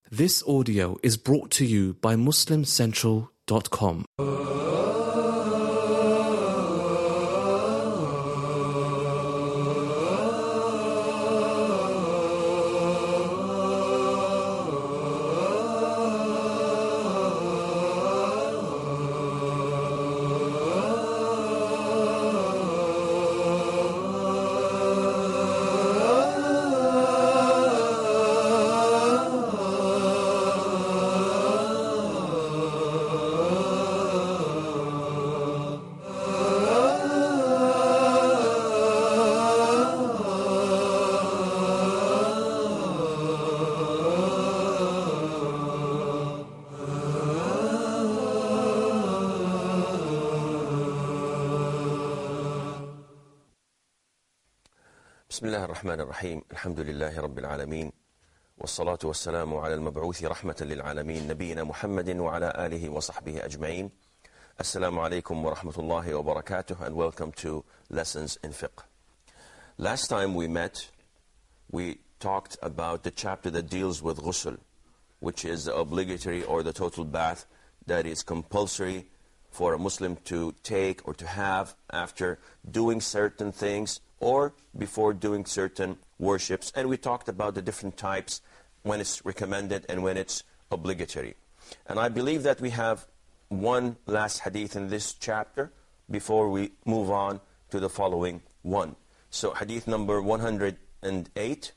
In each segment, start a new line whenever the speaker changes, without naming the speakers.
This audio is brought to you by MuslimCentral.com.
بسم الله الرحمن الرحيم الحمد لله رب العالمين والصلاة والسلام على المبعوث رحمة للعالمين نبينا محمد وعلى آله وصحبه أجمعين. Assalamu alaikum wa rahmatullahi wa barakatuh, and welcome to Lessons in Fiqh. Last time we met, we talked about the chapter that deals with ghusl, which is the obligatory or the total bath that is compulsory for a Muslim to take or to have after doing certain things or before doing certain worships. And we talked about the different types, when it's recommended and when it's obligatory. And I believe that we have one last hadith in this chapter before we move on to the following one. So hadith number 108.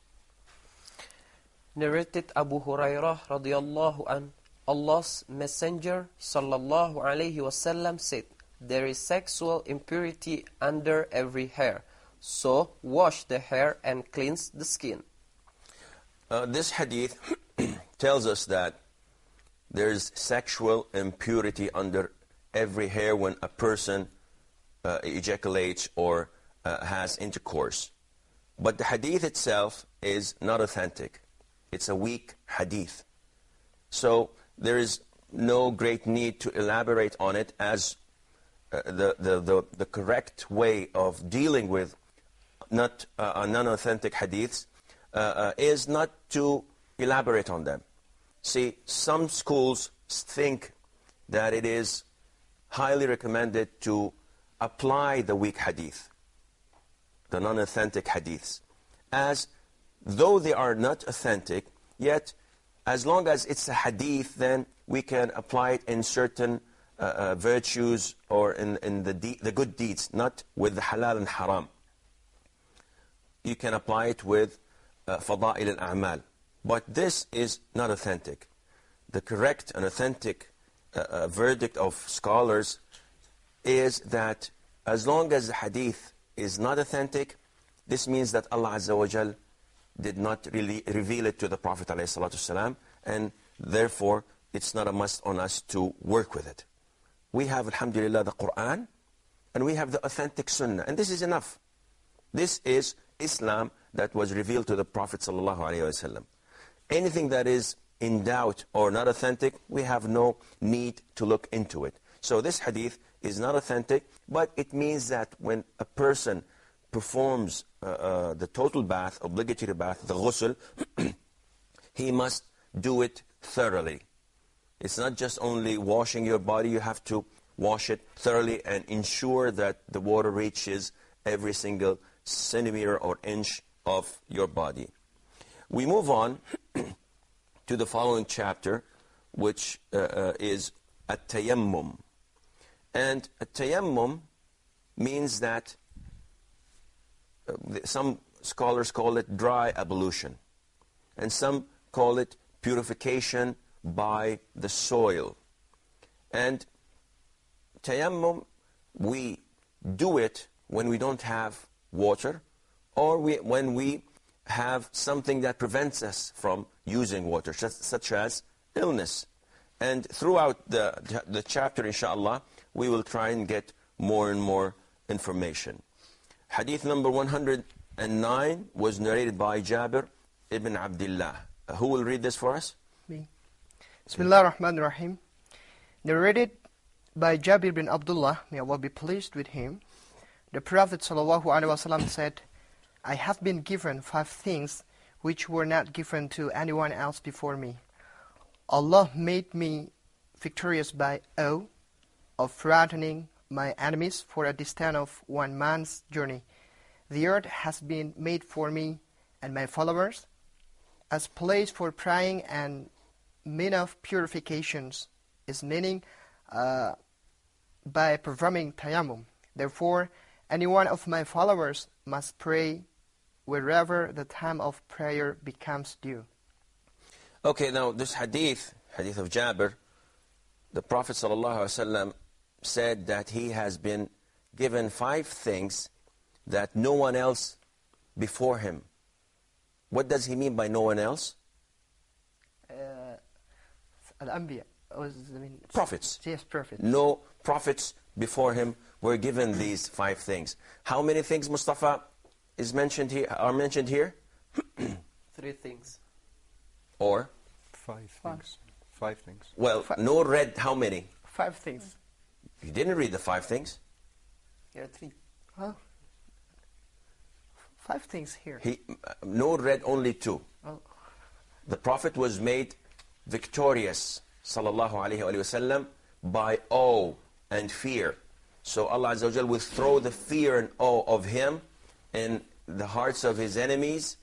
Narrated Abu Hurairah radiyallahu an, Allah's Messenger sallallahu alayhi wasallam said, there is sexual impurity under every hair. So wash the hair and cleanse the skin.
This hadith tells us that there is sexual impurity under every hair when a person ejaculates or has intercourse. But the hadith itself is not authentic. It's a weak hadith. So there is no great need to elaborate on it, as the correct way of dealing with non-authentic hadiths is not to elaborate on them. See, some schools think that it is highly recommended to apply the weak hadith, the non-authentic hadiths, as though they are not authentic, yet as long as it's a hadith, then we can apply it in certain virtues or in the good deeds, not with the halal and haram. You can apply it with fada'il al-a'mal. But this is not authentic. The correct and authentic verdict of scholars is that as long as the hadith is not authentic, this means that Allah Azza wa Jal did not really reveal it to the Prophet ﷺ, and therefore it's not a must on us to work with it. We have, alhamdulillah, the Quran, and we have the authentic Sunnah, and this is enough. This is Islam that was revealed to the Prophet ﷺ. Anything that is in doubt or not authentic, we have no need to look into it. So this hadith is not authentic, but it means that when a person performs the total bath, obligatory bath, the ghusl, he must do it thoroughly. It's not just only washing your body, you have to wash it thoroughly and ensure that the water reaches every single centimeter or inch of your body. We move on to the following chapter, which is at-tayammum. And at-tayammum means that some scholars call it dry ablution, and some call it purification by the soil. And tayammum, we do it when we don't have water, or when we have something that prevents us from using water, such as illness. And throughout the chapter, inshallah, we will try and get more and more information. Hadith number 109 was narrated by Jabir ibn Abdullah. Who will read this for us?
Me. Bismillah ar-Rahman ar-Rahim. Narrated by Jabir ibn Abdullah, may Allah be pleased with him. The Prophet ﷺ said, I have been given 5 things which were not given to anyone else before me. Allah made me victorious by awe of frightening my enemies for a distance of 1 month's journey. The earth has been made for me and my followers as place for praying and mean of purifications is meaning by performing tayammum. Therefore, any one of my followers must pray wherever the time of prayer becomes due.
Okay, now this hadith of Jabir, the Prophet ﷺ said that he has been given 5 things that no one else before him. What does he mean by no one else?
Al-Anbiya.
Prophets.
Yes, prophets.
No prophets before him were given these 5 things. How many things, Mustafa, are mentioned here?
3 things.
Or?
5 things. 5 things.
Well, Noor read how many?
5 things.
You didn't read the 5 things.
Here are 3.
Huh? 5 things here.
Noor read only 2.
Oh.
The Prophet was made victorious, sallallahu alayhi wa sallam, by awe and fear. So Allah Azza wa Jal will throw the fear and awe of him in the hearts of his enemies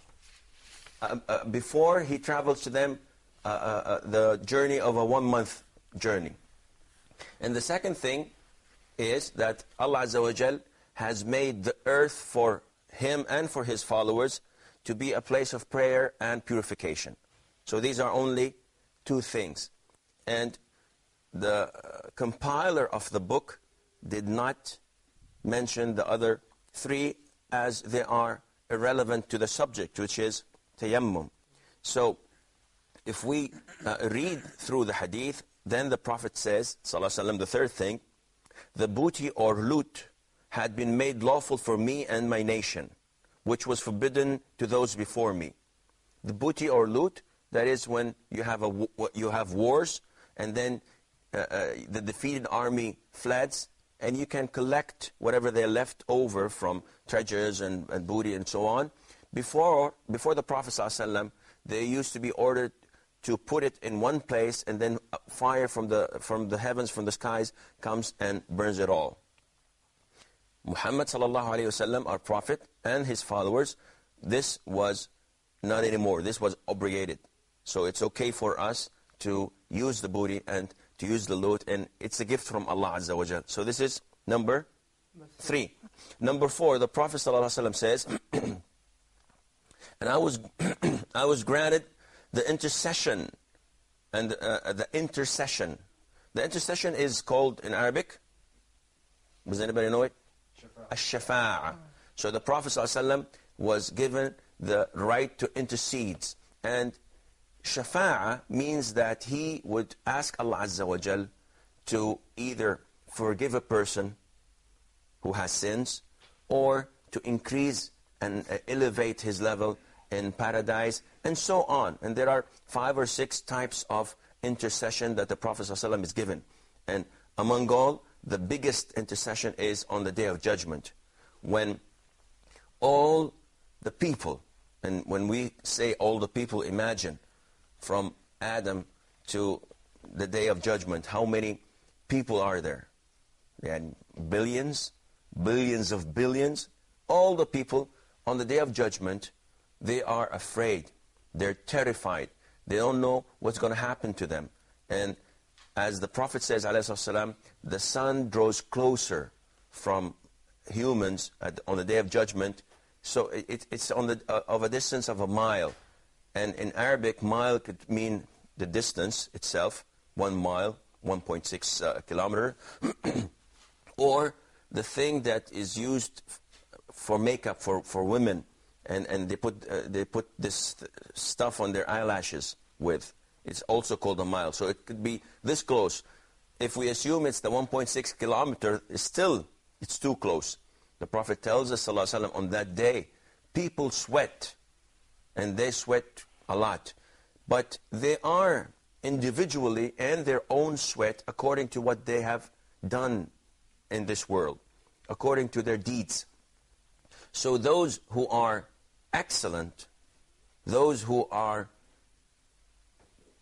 before he travels to them the journey of a 1-month journey. And the second thing is that Allah Azza wa Jal has made the earth for him and for his followers to be a place of prayer and purification. So these are only 2 things. And the compiler of the book did not mention the other 3 as they are irrelevant to the subject, which is tayammum. So if we read through the hadith, then the Prophet says, sallallahu alaihi wasallam, the third thing, the booty or loot had been made lawful for me and my nation, which was forbidden to those before me. The booty or loot, that is when you have wars, and then the defeated army fleds, and you can collect whatever they left over from treasures and booty and so on. Before the Prophet ﷺ, they used to be ordered to put it in one place, and then fire from the heavens, from the skies, comes and burns it all. Muhammad ﷺ, our Prophet, and his followers, this was not anymore. This was abrogated. So it's okay for us to use the booty and to use the loot, and it's a gift from Allah Azza wa Jal. So this is number 3. Number 4, the Prophet ﷺ says, and I was granted the intercession, and the intercession. The intercession is called in Arabic, does anybody know it? Ash-Shafa'ah. So the Prophet ﷺ was given the right to intercede. And Shafa'ah means that he would ask Allah Azza wa Jal to either forgive a person who has sins, or to increase and elevate his level in paradise, and so on. And there are 5 or 6 types of intercession that the Prophet ﷺ is given. And among all, the biggest intercession is on the Day of Judgment, when all the people, and when we say all the people, imagine from Adam to the Day of Judgment, how many people are there? They had billions, billions of billions. All the people on the Day of Judgment, they are afraid. They're terrified. They don't know what's going to happen to them. And as the Prophet says, ﷺ, the sun draws closer from humans on the Day of Judgment. So it's on of a distance of a mile. And in Arabic, mile could mean the distance itself, 1 mile, 1.6 kilometer, or the thing that is used for makeup for women, and they put this stuff on their eyelashes with. It's also called a mile. So it could be this close. If we assume it's the 1.6 kilometer, it's too close. The Prophet tells us, sallallahu alaihi wasallam, on that day, people sweat, and they sweat a lot. But they are individually and their own sweat according to what they have done in this world, according to their deeds. So those who are excellent, those who are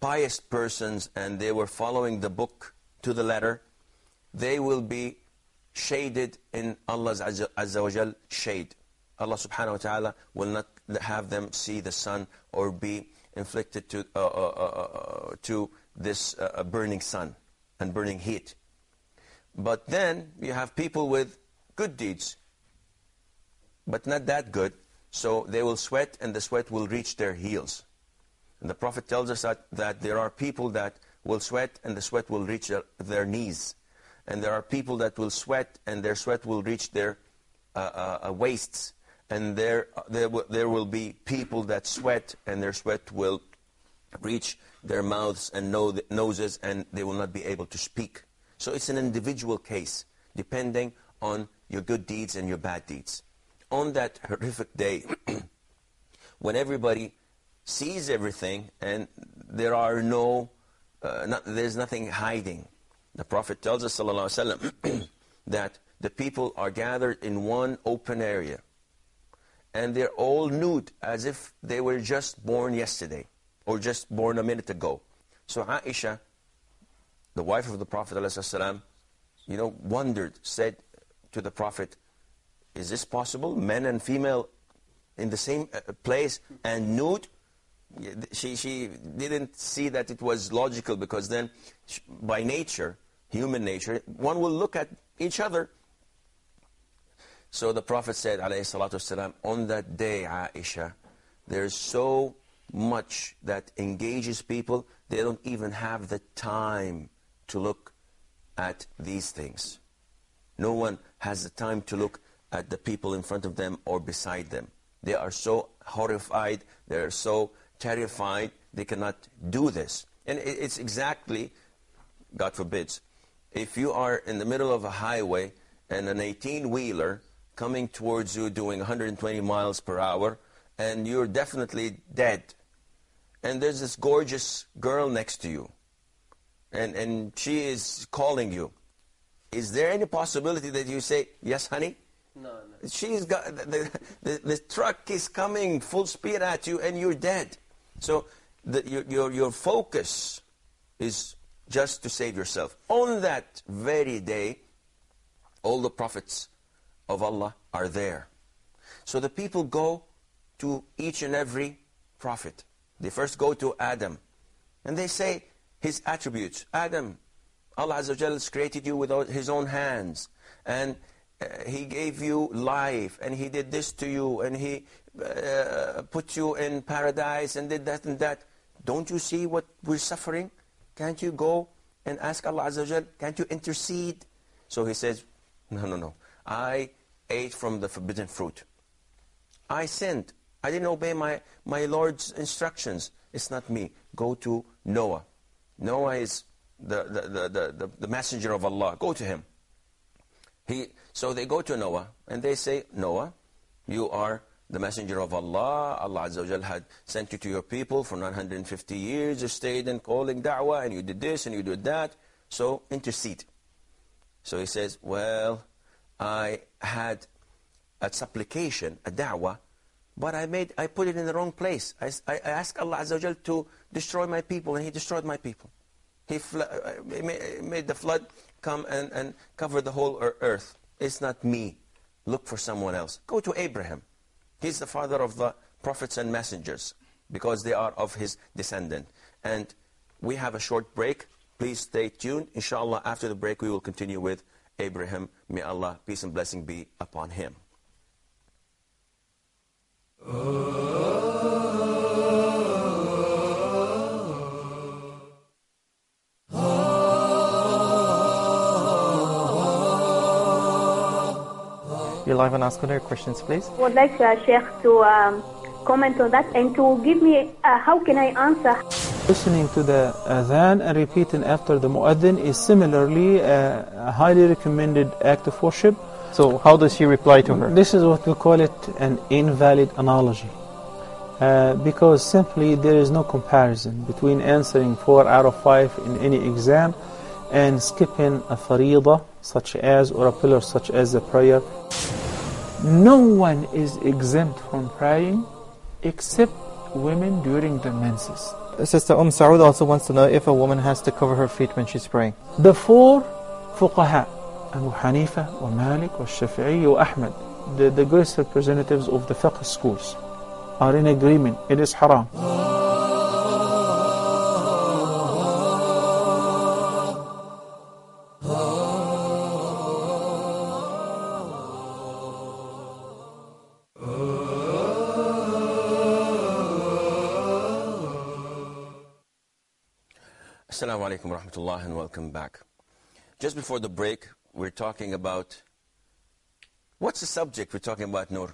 pious persons and they were following the book to the letter, they will be shaded in Allah's Azza wa Jal shade. Allah subhanahu wa ta'ala will not have them see the sun or be inflicted to this burning sun and burning heat. But then you have people with good deeds, but not that good, so they will sweat and the sweat will reach their heels. And the Prophet tells us that there are people that will sweat and the sweat will reach their knees. And there are people that will sweat and their sweat will reach their waists. And there will be people that sweat and their sweat will reach their mouths and noses, and they will not be able to speak. So it's an individual case, depending on your good deeds and your bad deeds. On that horrific day, when everybody sees everything and there are there's nothing hiding, the Prophet tells us, sallallahu alaihi wasallam, that the people are gathered in one open area, and they're all nude, as if they were just born yesterday, or just born a minute ago. So Aisha, the wife of the Prophet ﷺ, wondered, said to the Prophet, is this possible? Men and female in the same place and nude? She didn't see that it was logical, because then by nature, human nature, one will look at each other. So the Prophet said, alayhi salatu wasalam, on that day, Aisha, there's so much that engages people, they don't even have the time to look at these things. No one has the time to look at the people in front of them or beside them. They are so horrified, they are so terrified, they cannot do this. And it's exactly, God forbids, if you are in the middle of a highway and an 18-wheeler coming towards you doing 120 miles per hour, and you're definitely dead, and there's this gorgeous girl next to you, and she is calling you, is there any possibility that you say, yes, honey?
No.
She's got, the truck is coming full speed at you, and you're dead. So your focus is just to save yourself. On that very day, all the prophets of Allah are there. So the people go to each and every prophet. They first go to Adam, and they say his attributes. Adam, Allah Azza wa Jalla has created you with His own hands, and He gave you life, and He did this to you, and He put you in paradise, and did that and that. Don't you see what we're suffering? Can't you go and ask Allah Azza wa Jalla? Can't you intercede? So he says, no. I ate from the forbidden fruit. I sinned. I didn't obey my Lord's instructions. It's not me. Go to Noah. Noah is the messenger of Allah. Go to him. So they go to Noah, and they say, Noah, you are the messenger of Allah. Allah Azza wa Jal had sent you to your people for 950 years. You stayed in calling da'wah, and you did this, and you did that. So intercede. So he says, well, I had a supplication, a da'wah, but I put it in the wrong place. I asked Allah Azza wa Jal to destroy my people, and He destroyed my people. He made the flood come and cover the whole earth. It's not me. Look for someone else. Go to Abraham. He's the father of the prophets and messengers, because they are of his descendant. And we have a short break. Please stay tuned. Inshallah, after the break, we will continue with Abraham. May Allah, peace and blessing be upon him.
You're live on Ask Hunair. Questions, please.
I would like Sheikh to comment on that and to give me how can I answer.
Listening to the adhan and repeating after the mu'adhin is similarly a highly recommended act of worship.
So how does he reply to her?
This is what we call it an invalid analogy. Because simply there is no comparison between answering 4 out of 5 in any exam and skipping a faridah such as, or a pillar such as the prayer. No one is exempt from praying except women during the menses.
Sister Saud also wants to know if a woman has to cover her feet when she's praying.
The four fuqaha, Abu Hanifa, wa Malik, wa Shafi'i, wa Ahmad, the greatest representatives of the fiqh schools, are in agreement. It is haram.
Assalamu alaikum wa rahmatullah and welcome back. Just before the break, we're talking about, what's the subject we're talking about, Noor?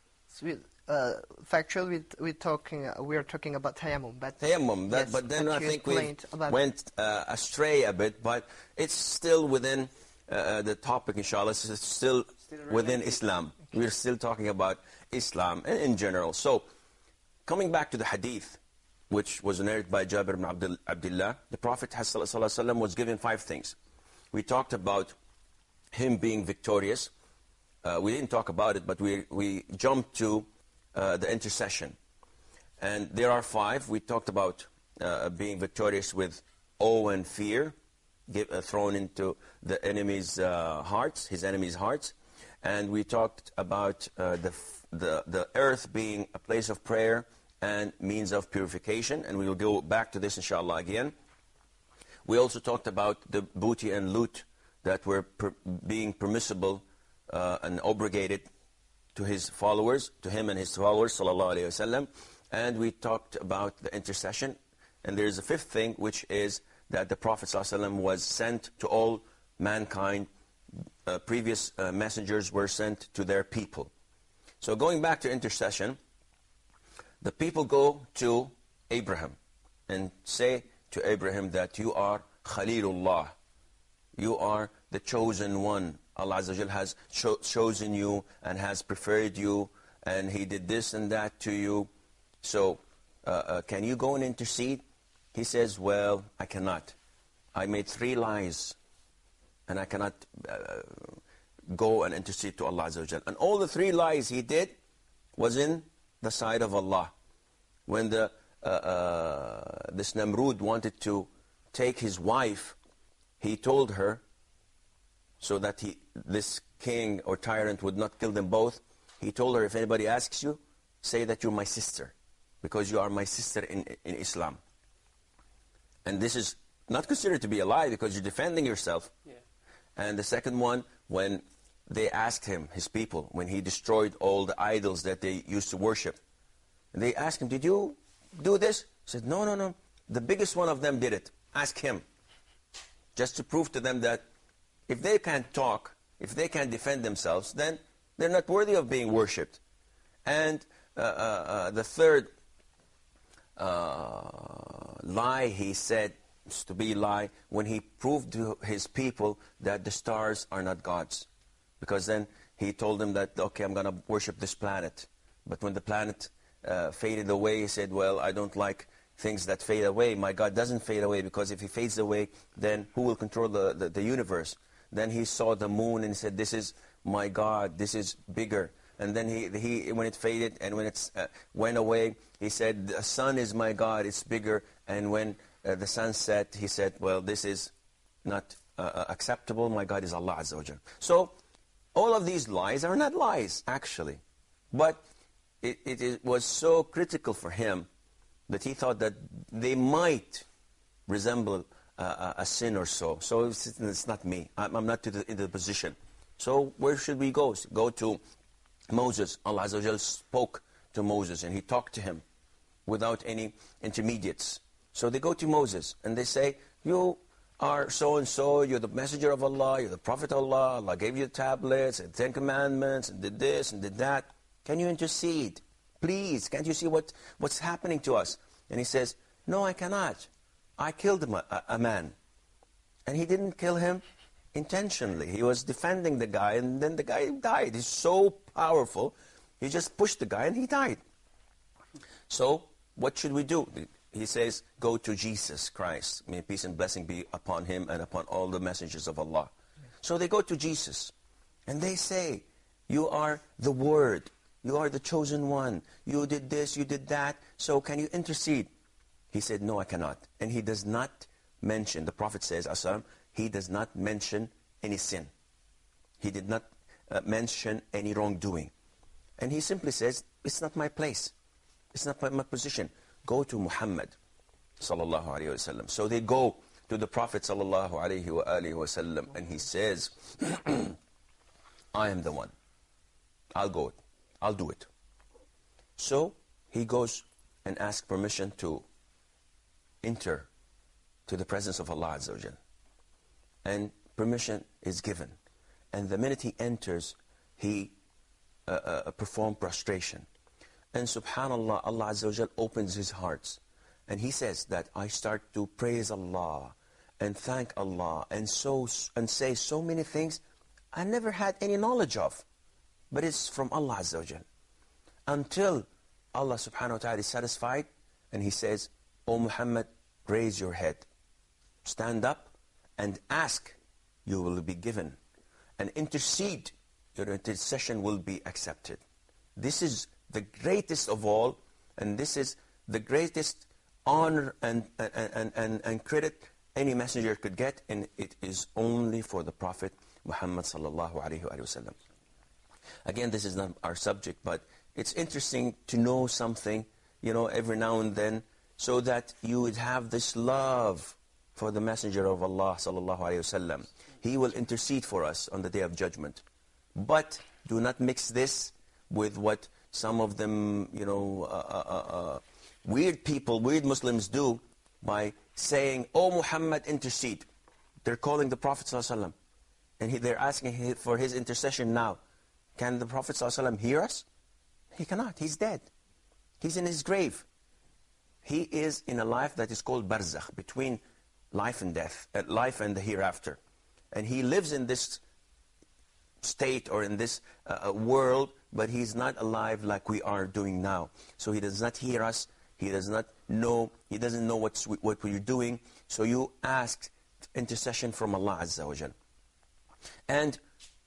Factual, we are talking about tayammum. But
Tayammum,
yes,
but then I think we
about
went astray a bit, but it's still within the topic, inshallah. It's still within Islam. We're still talking about Islam in general. So, coming back to the hadith, which was narrated by Jabir ibn Abdullah, the Prophet ﷺ was given 5 things. We talked about him being victorious. We didn't talk about it, but we jumped to the intercession. And there are 5. We talked about being victorious with awe and fear, thrown into the enemy's hearts, his enemy's hearts. And we talked about the earth being a place of prayer and means of purification, and we will go back to this inshallah again. We also talked about the booty and loot that were being permissible and obligated to his followers, to him and his followers, sallallahu alayhi wasallam. And we talked about the intercession. And there's a 5th thing, which is that the Prophet sallallahu alayhi wasallam was sent to all mankind. Previous messengers were sent to their people. So going back to intercession, the people go to Abraham and say to Abraham that you are Khalilullah. You are the chosen one. Allah Azza wa Jal has chosen you and has preferred you, and He did this and that to you. So, can you go and intercede? He says, well, I cannot. I made 3 lies, and I cannot go and intercede to Allah Azza wa Jal. And all the 3 lies he did was in the side of Allah. When this Namrud wanted to take his wife, he told her, so that this king or tyrant would not kill them both, he told her, if anybody asks you, say that you're my sister, because you are my sister in Islam. And this is not considered to be a lie, because you're defending yourself. Yeah. And the second one, when they asked him, his people, when he destroyed all the idols that they used to worship, and they asked him, did you do this? He said, no. The biggest one of them did it. Ask him. Just to prove to them that if they can't talk, if they can't defend themselves, then they're not worthy of being worshipped. And the third lie he said, to be lie, when he proved to his people that the stars are not gods. Because then he told them that, okay, I'm going to worship this planet. But when the planet faded away, he said, well, I don't like things that fade away. My God doesn't fade away, because if he fades away, then who will control the universe? Then he saw the moon and he said, this is my God, this is bigger. And then he when it faded and when it went away, he said, the sun is my God, it's bigger. And when the sun set, he said, well, this is not acceptable. My God is Allah Azza wa Jal. So all of these lies are not lies, actually. But it was so critical for him that he thought that they might resemble a sin or so. So it's not me. I'm not in the position. So where should we go? Go to Moses. Allah Azza wa Jal spoke to Moses and he talked to him without any intermediates. So they go to Moses and they say, you are so-and-so, you're the messenger of Allah, you're the prophet of Allah, Allah gave you the tablets and 10 commandments and did this and did that. Can you intercede? Please, can't you see what's happening to us? And he says, no, I cannot. I killed a man. And he didn't kill him intentionally. He was defending the guy, and then the guy died. He's so powerful, he just pushed the guy and he died. So, what should we do? He says, go to Jesus Christ. May peace and blessing be upon him and upon all the messengers of Allah. So they go to Jesus, and they say, you are the Word. You are the chosen one. You did this, you did that. So can you intercede? He said, no, I cannot. And he does not mention, the Prophet says, he does not mention any sin. He did not mention any wrongdoing. And he simply says, it's not my place. It's not my position. Go to Muhammad sallallahu alayhi wa sallam. So they go to the Prophet sallallahu alayhi wa sallam, and he says, I am the one. I'll go. I'll do it. So he goes and asks permission to enter to the presence of Allah Azza wa Jal. And permission is given. And the minute he enters, he performs prostration. And subhanallah, Allah Azza wa Jal opens his hearts. And he says that I start to praise Allah and thank Allah and say so many things I never had any knowledge of. But it's from Allah Azza wa Jal. Until Allah subhanahu wa ta'ala is satisfied and he says, O Muhammad, raise your head. Stand up and ask, you will be given. And intercede, your intercession will be accepted. This is the greatest of all, and this is the greatest honor and credit any messenger could get, and it is only for the Prophet Muhammad sallallahu alayhi wa sallam. Again, this is not our subject, but it's interesting to know something, every now and then, so that you would have this love for the Messenger of Allah sallallahu alayhi wa sallam. He will intercede for us on the Day of Judgment. But do not mix this with what some of them, weird people, weird Muslims do by saying, "Oh Muhammad, intercede." They're calling the Prophet ﷺ, and they're asking for his intercession now. Can the Prophet ﷺ hear us? He cannot. He's dead. He's in his grave. He is in a life that is called barzakh, between life and death, life and the hereafter. And he lives in this state or in this world, but he's not alive like we are doing now. So he does not hear us. He does not know. He doesn't know what we're doing. So you ask intercession from Allah Azza wa Jal. And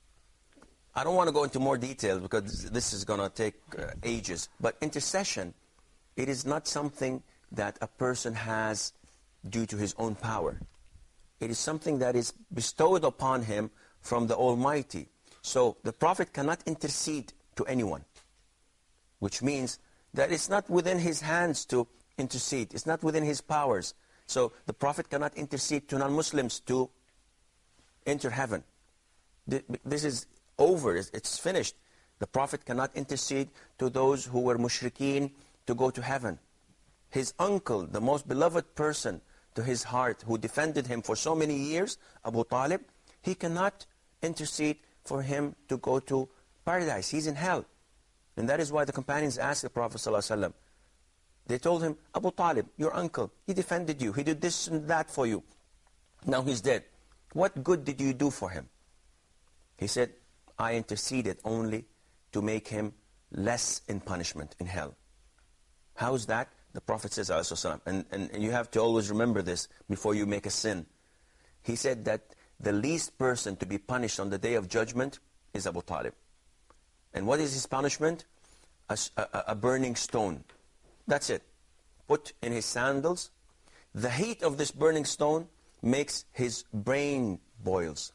I don't want to go into more details because this is going to take ages. But intercession, it is not something that a person has due to his own power. It is something that is bestowed upon him from the Almighty. So the Prophet cannot intercede to anyone, which means that it's not within his hands to intercede. It's not within his powers. So the Prophet cannot intercede to non-Muslims to enter heaven. This is over. It's finished. The Prophet cannot intercede to those who were mushrikeen to go to heaven. His uncle, the most beloved person to his heart, who defended him for so many years, Abu Talib, he cannot intercede for him to go to paradise. He's in hell. And that is why the companions asked the Prophet ﷺ. They told him, Abu Talib, your uncle, he defended you. He did this and that for you. Now he's dead. What good did you do for him? He said, I interceded only to make him less in punishment in hell. How is that? The Prophet says, and you have to always remember this before you make a sin. He said that the least person to be punished on the Day of Judgment is Abu Talib. And what is his punishment? A burning stone. That's it. Put in his sandals. The heat of this burning stone makes his brain boils.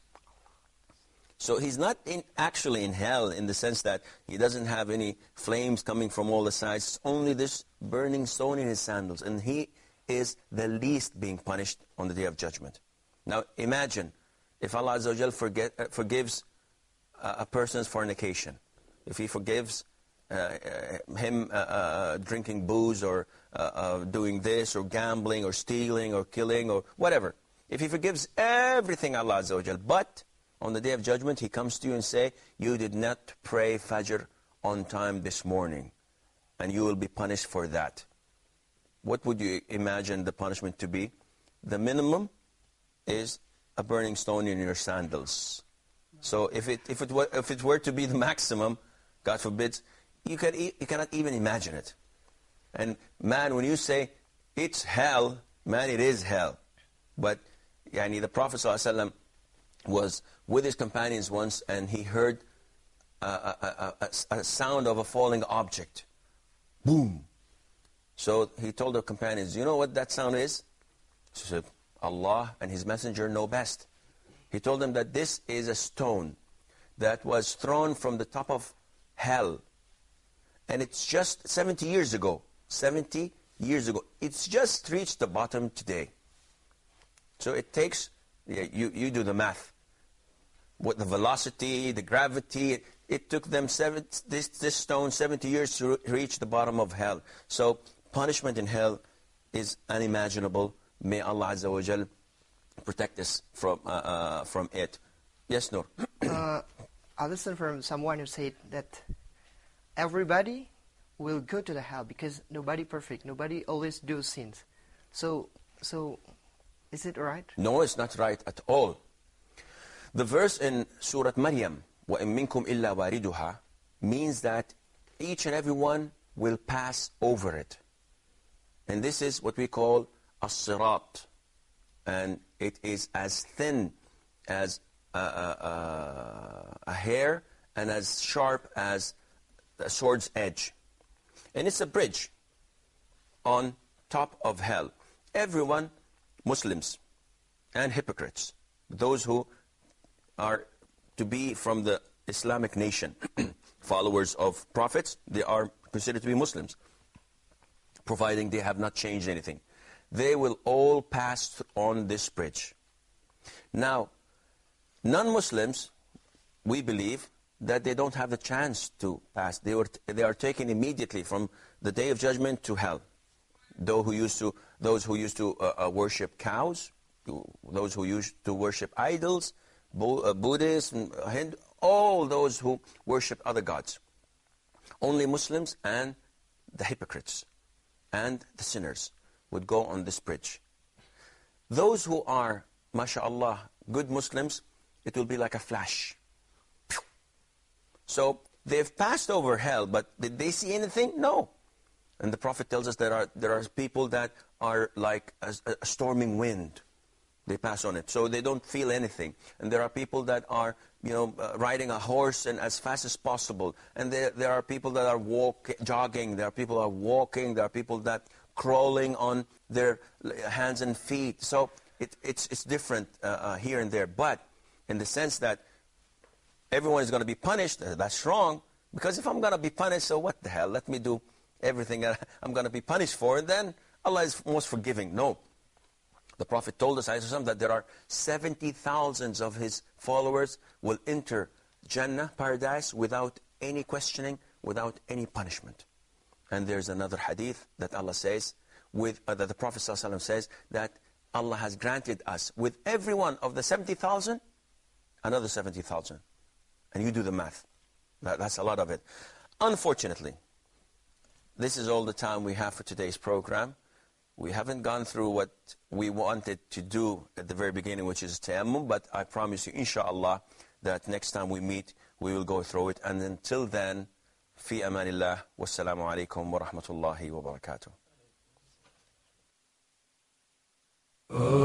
So he's not actually in hell in the sense that he doesn't have any flames coming from all the sides. It's only this burning stone in his sandals. And he is the least being punished on the Day of Judgment. Now imagine if Allah Azza wa Jal forgives a person's fornication. If he forgives him drinking booze or doing this or gambling or stealing or killing or whatever. If he forgives everything, Allah Azza wa Jal, but on the Day of Judgment, he comes to you and say, you did not pray Fajr on time this morning, and you will be punished for that. What would you imagine the punishment to be? The minimum is a burning stone in your sandals. So if it were to be the maximum, God forbid, you cannot even imagine it. And man, when you say it's hell, man, it is hell. But the Prophet ﷺ was with his companions once, and he heard a sound of a falling object. Boom. So he told the companions, you know what that sound is? She said, Allah and His Messenger know best. He told them that this is a stone that was thrown from the top of hell. And it's just 70 years ago. 70 years ago. It's just reached the bottom today. So it takes, you do the math. What the velocity, the gravity, it took them this stone 70 years to reach the bottom of hell. So punishment in hell is unimaginable. May Allah Azza wa Jal protect us from it. Yes, Noor?
I listened from someone who said that everybody will go to the hell because nobody perfect, nobody always do sins. So is it right?
No, it's not right at all. The verse in Surah Maryam, وَإِن مِّنكُمْ إِلَّا وَارِدُهَا, means that each and every one will pass over it. And this is what we call as-sirat. And it is as thin as a hair and as sharp as a sword's edge. And it's a bridge on top of hell. Everyone, Muslims and hypocrites, those who are to be from the Islamic nation, followers of prophets, they are considered to be Muslims, providing they have not changed anything. They will all pass on this bridge. Now, non-Muslims, we believe that they don't have the chance to pass. They are taken immediately from the Day of Judgment to hell. Those who used to worship cows, those who used to worship idols, Buddhists, Hindu, all those who worship other gods. Only Muslims and the hypocrites and the sinners would go on this bridge. Those who are, mashallah, good Muslims, it will be like a flash. So they've passed over hell, but did they see anything? No. And the Prophet tells us there are people that are like a storming wind. They pass on it, so they don't feel anything. And there are people that are, riding a horse and as fast as possible. And there are people that are jogging. There are people that are walking. There are people that crawling on their hands and feet. So it's different here and there. But in the sense that everyone is going to be punished, that's wrong. Because if I'm going to be punished, so what the hell? Let me do everything that I'm going to be punished for, and then Allah is most forgiving. No. The Prophet told us that there are 70,000 of his followers will enter Jannah, paradise, without any questioning, without any punishment. And there's another hadith that Allah says, that the Prophet ﷺ says, that Allah has granted us, with every one of the 70,000, another 70,000. And you do the math. That's a lot of it. Unfortunately, this is all the time we have for today's program. We haven't gone through what we wanted to do at the very beginning, which is tayammum, but I promise you, inshallah, that next time we meet, we will go through it. And until then, fi amanillah, wassalamu alaikum wa rahmatullahi wa barakatuh.